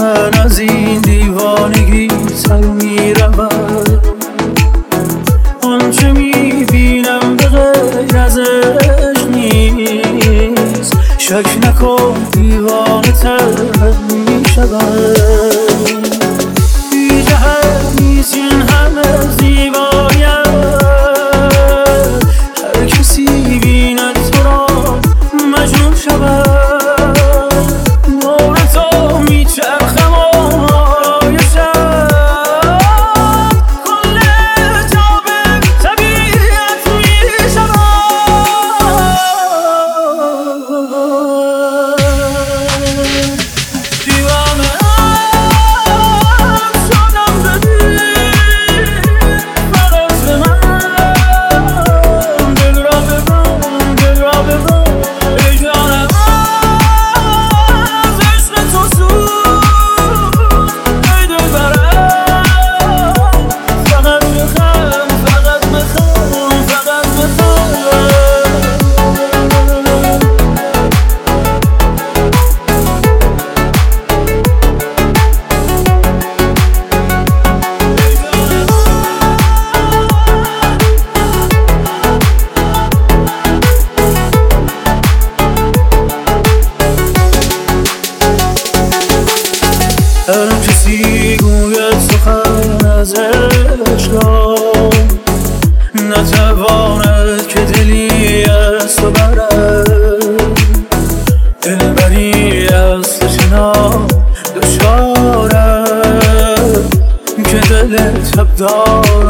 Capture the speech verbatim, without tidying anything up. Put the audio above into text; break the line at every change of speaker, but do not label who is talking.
من از این دیوانگی سر میرود. آنچه میبینم به غیر ازش نیست، شک نکن دیوانه تر میشود. بی جهت نیست این همه زیبایت، هر کسی بیند تو را مجنون شود. هر کسی گوید سخن از عشق، نتواند که دلی از تو برد. دلبری از تشنا دشوارد که دل تب دارد